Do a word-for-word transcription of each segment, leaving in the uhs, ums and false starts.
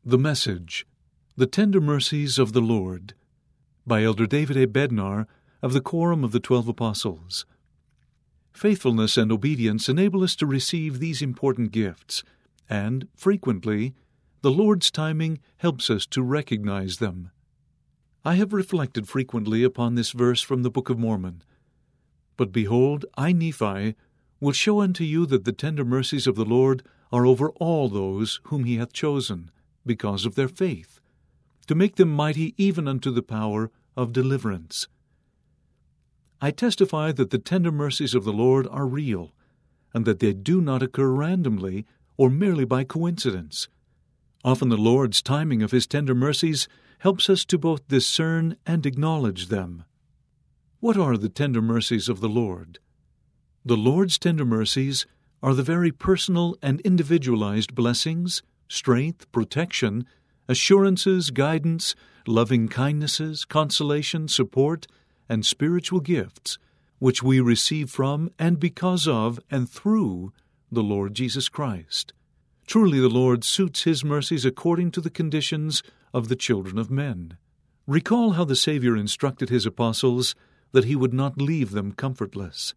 The Message, The Tender Mercies of the Lord, by Elder David A. Bednar of the Quorum of the Twelve Apostles. Faithfulness and obedience enable us to receive these important gifts, and, frequently, the Lord's timing helps us to recognize them. I have reflected frequently upon this verse from the Book of Mormon. But behold, I, Nephi, will show unto you that the tender mercies of the Lord are over all those whom he hath chosen, because of their faith, to make them mighty even unto the power of deliverance. I testify that the tender mercies of the Lord are real, and that they do not occur randomly or merely by coincidence. Often the Lord's timing of his tender mercies helps us to both discern and acknowledge them. What are the tender mercies of the Lord? The Lord's tender mercies are the very personal and individualized blessings, strength, protection, assurances, guidance, loving kindnesses, consolation, support, and spiritual gifts, which we receive from and because of and through the Lord Jesus Christ. Truly the Lord suits his mercies according to the conditions of the children of men. Recall how the Savior instructed his apostles that he would not leave them comfortless.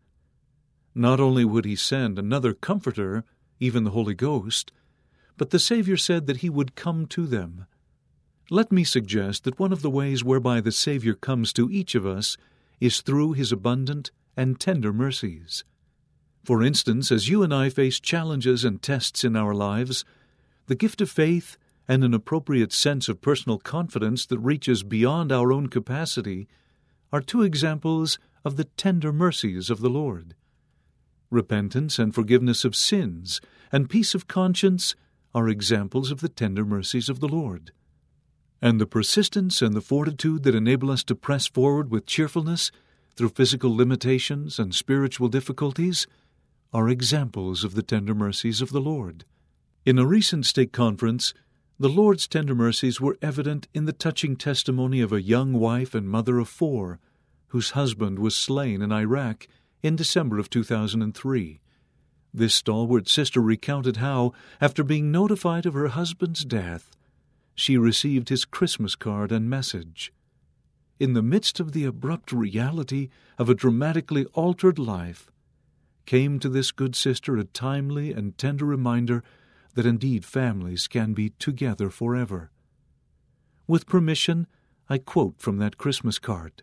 Not only would he send another Comforter, even the Holy Ghost, but the Savior said that he would come to them. Let me suggest that one of the ways whereby the Savior comes to each of us is through his abundant and tender mercies. For instance, as you and I face challenges and tests in our lives, the gift of faith and an appropriate sense of personal confidence that reaches beyond our own capacity are two examples of the tender mercies of the Lord. Repentance and forgiveness of sins and peace of conscience are examples of the tender mercies of the Lord. And the persistence and the fortitude that enable us to press forward with cheerfulness through physical limitations and spiritual difficulties are examples of the tender mercies of the Lord. In a recent stake conference, the Lord's tender mercies were evident in the touching testimony of a young wife and mother of four, whose husband was slain in Iraq in December of two thousand three. This stalwart sister recounted how, after being notified of her husband's death, she received his Christmas card and message. In the midst of the abrupt reality of a dramatically altered life, came to this good sister a timely and tender reminder that indeed families can be together forever. With permission, I quote from that Christmas card.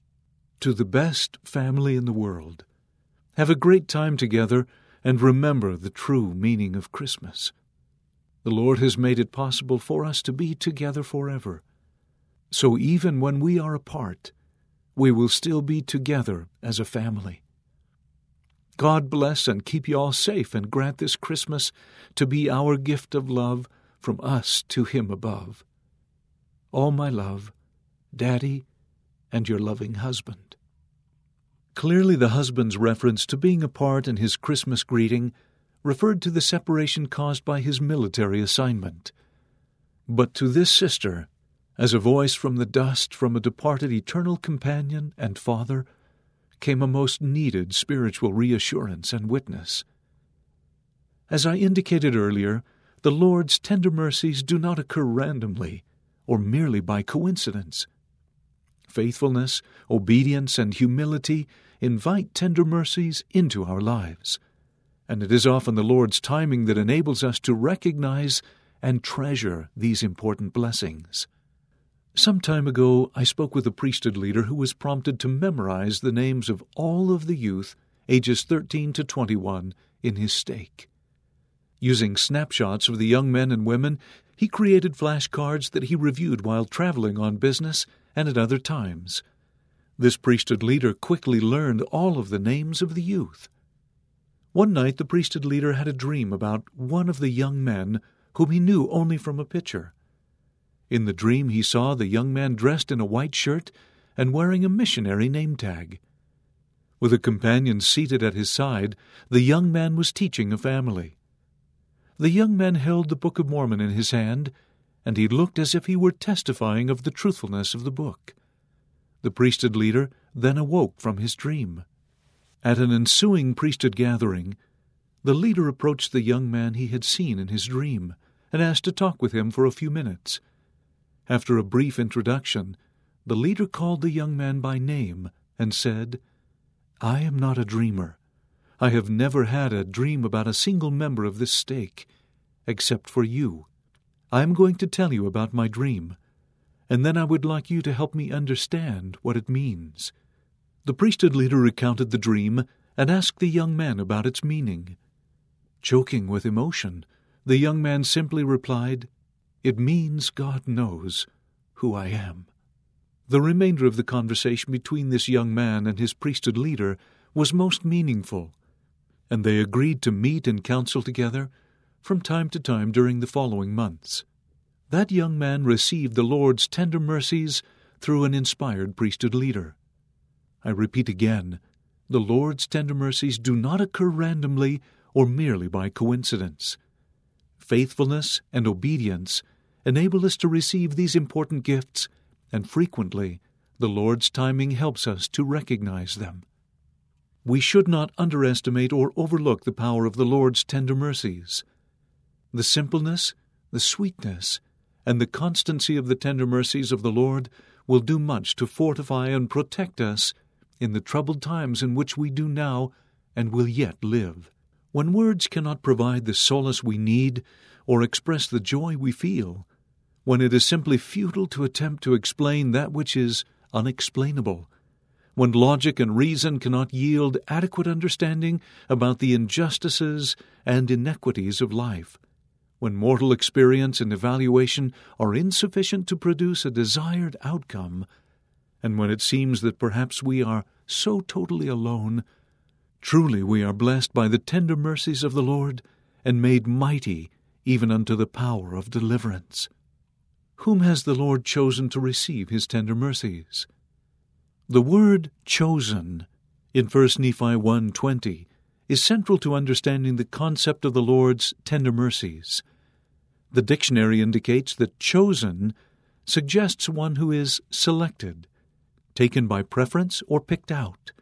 To the best family in the world, have a great time together and remember the true meaning of Christmas. The Lord has made it possible for us to be together forever. So even when we are apart, we will still be together as a family. God bless and keep you all safe and grant this Christmas to be our gift of love from us to Him above. All my love, Daddy, and your loving husband. Clearly the husband's reference to being apart in his Christmas greeting referred to the separation caused by his military assignment. But to this sister, as a voice from the dust from a departed eternal companion and father, came a most needed spiritual reassurance and witness. As I indicated earlier, the Lord's tender mercies do not occur randomly or merely by coincidence. Faithfulness, obedience, and humility invite tender mercies into our lives, and it is often the Lord's timing that enables us to recognize and treasure these important blessings. Some time ago, I spoke with a priesthood leader who was prompted to memorize the names of all of the youth ages thirteen to twenty-one in his stake. Using snapshots of the young men and women, he created flashcards that he reviewed while traveling on business and at other times. This priesthood leader quickly learned all of the names of the youth. One night the priesthood leader had a dream about one of the young men whom he knew only from a picture. In the dream he saw the young man dressed in a white shirt and wearing a missionary name tag. With a companion seated at his side, the young man was teaching a family. The young man held the Book of Mormon in his hand, and he looked as if he were testifying of the truthfulness of the book. The priesthood leader then awoke from his dream. At an ensuing priesthood gathering, the leader approached the young man he had seen in his dream and asked to talk with him for a few minutes. After a brief introduction, the leader called the young man by name and said, "I am not a dreamer. I have never had a dream about a single member of this stake, except for you. I am going to tell you about my dream, and then I would like you to help me understand what it means." The priesthood leader recounted the dream and asked the young man about its meaning. Choking with emotion, the young man simply replied, "It means God knows who I am." The remainder of the conversation between this young man and his priesthood leader was most meaningful, and they agreed to meet and counsel together from time to time during the following months. That young man received the Lord's tender mercies through an inspired priesthood leader. I repeat again, the Lord's tender mercies do not occur randomly or merely by coincidence. Faithfulness and obedience enable us to receive these important gifts, and frequently the Lord's timing helps us to recognize them. We should not underestimate or overlook the power of the Lord's tender mercies. The simpleness, the sweetness, and the constancy of the tender mercies of the Lord will do much to fortify and protect us in the troubled times in which we do now and will yet live. When words cannot provide the solace we need or express the joy we feel, when it is simply futile to attempt to explain that which is unexplainable, when logic and reason cannot yield adequate understanding about the injustices and inequities of life, when mortal experience and evaluation are insufficient to produce a desired outcome, and when it seems that perhaps we are so totally alone, truly we are blessed by the tender mercies of the Lord and made mighty even unto the power of deliverance. Whom has the Lord chosen to receive his tender mercies? The word chosen in First Nephi one twenty is central to understanding the concept of the Lord's tender mercies. The dictionary indicates that chosen suggests one who is selected, taken by preference, or picked out.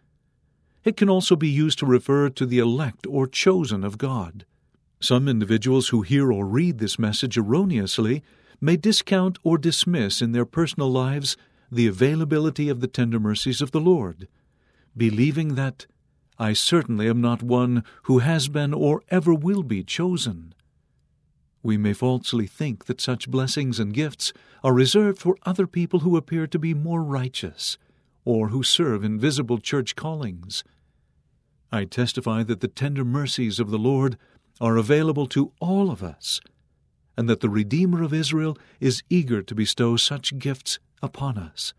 It can also be used to refer to the elect or chosen of God. Some individuals who hear or read this message erroneously may discount or dismiss in their personal lives the availability of the tender mercies of the Lord, believing that, "I certainly am not one who has been or ever will be chosen." We may falsely think that such blessings and gifts are reserved for other people who appear to be more righteous, or who serve in visible church callings. I testify that the tender mercies of the Lord are available to all of us, and that the Redeemer of Israel is eager to bestow such gifts upon us.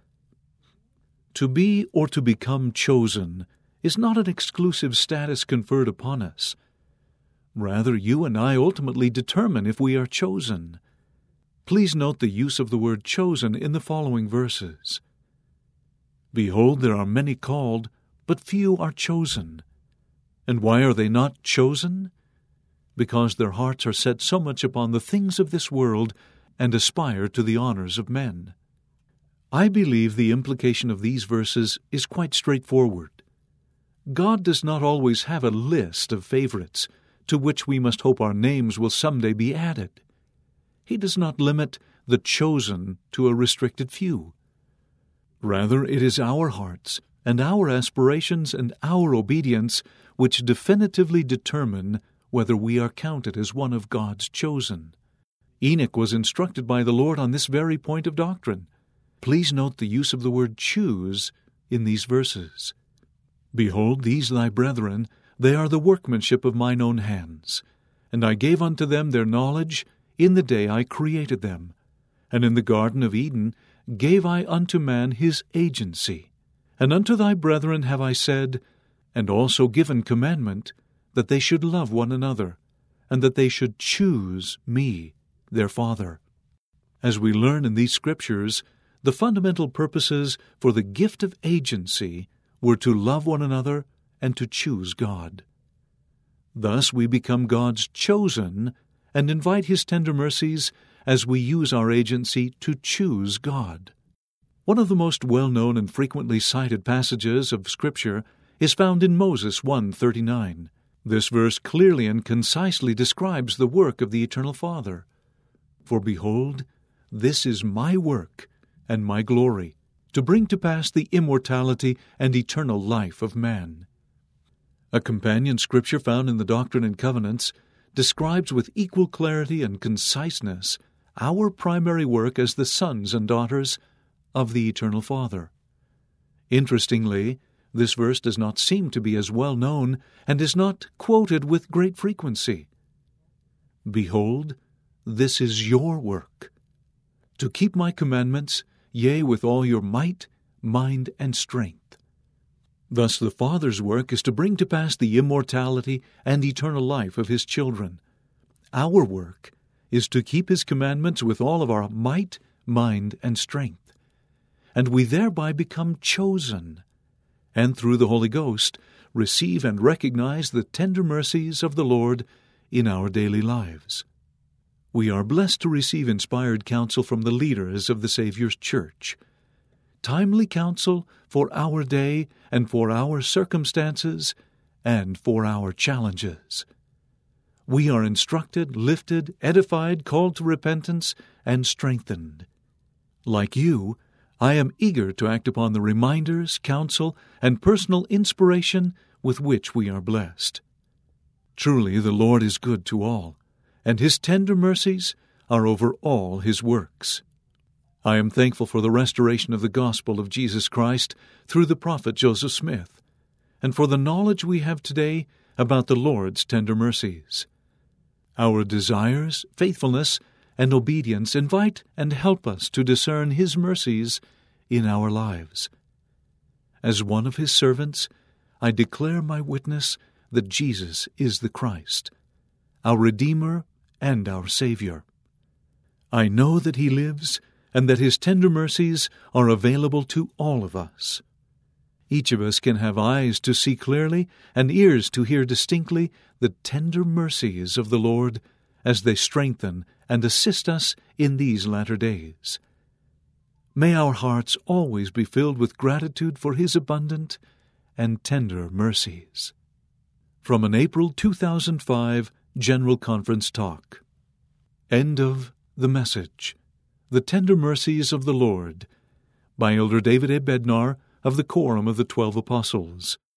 To be or to become chosen is not an exclusive status conferred upon us. Rather, you and I ultimately determine if we are chosen. Please note the use of the word chosen in the following verses. "Behold, there are many called, but few are chosen. And why are they not chosen? Because their hearts are set so much upon the things of this world and aspire to the honors of men." I believe the implication of these verses is quite straightforward. God does not always have a list of favorites to which we must hope our names will someday be added. He does not limit the chosen to a restricted few. Rather, it is our hearts and our aspirations and our obedience which definitively determine whether we are counted as one of God's chosen. Enoch was instructed by the Lord on this very point of doctrine. Please note the use of the word choose in these verses. "Behold, these thy brethren, they are the workmanship of mine own hands. And I gave unto them their knowledge in the day I created them. And in the garden of Eden gave I unto man his agency. And unto thy brethren have I said, and also given commandment, that they should love one another, and that they should choose me, their Father." As we learn in these scriptures, the fundamental purposes for the gift of agency were to love one another and to choose God. Thus we become God's chosen and invite His tender mercies as we use our agency to choose God. One of the most well-known and frequently cited passages of Scripture is found in Moses one thirty-nine. This verse clearly and concisely describes the work of the Eternal Father. For behold, this is my work and my glory, to bring to pass the immortality and eternal life of man." A companion scripture found in the Doctrine and Covenants describes with equal clarity and conciseness our primary work as the sons and daughters of the Eternal Father. Interestingly, this verse does not seem to be as well known and is not quoted with great frequency. "Behold, this is your work, to keep my commandments, yea, with all your might, mind, and strength." Thus the Father's work is to bring to pass the immortality and eternal life of His children. Our work is to keep His commandments with all of our might, mind, and strength. And we thereby become chosen, and through the Holy Ghost receive and recognize the tender mercies of the Lord in our daily lives. We are blessed to receive inspired counsel from the leaders of the Savior's Church. Timely counsel for our day and for our circumstances and for our challenges. We are instructed, lifted, edified, called to repentance, and strengthened. Like you, I am eager to act upon the reminders, counsel, and personal inspiration with which we are blessed. Truly, the Lord is good to all, and His tender mercies are over all His works. I am thankful for the restoration of the gospel of Jesus Christ through the prophet Joseph Smith, and for the knowledge we have today about the Lord's tender mercies. Our desires, faithfulness, and obedience invite and help us to discern His mercies in our lives. As one of His servants, I declare my witness that Jesus is the Christ, our Redeemer and our Savior. I know that He lives and that His tender mercies are available to all of us. Each of us can have eyes to see clearly and ears to hear distinctly the tender mercies of the Lord as they strengthen and assist us in these latter days. May our hearts always be filled with gratitude for His abundant and tender mercies. From an April two thousand five General Conference talk. End of the message. The Tender Mercies of the Lord, by Elder David A. Bednar of the Quorum of the Twelve Apostles.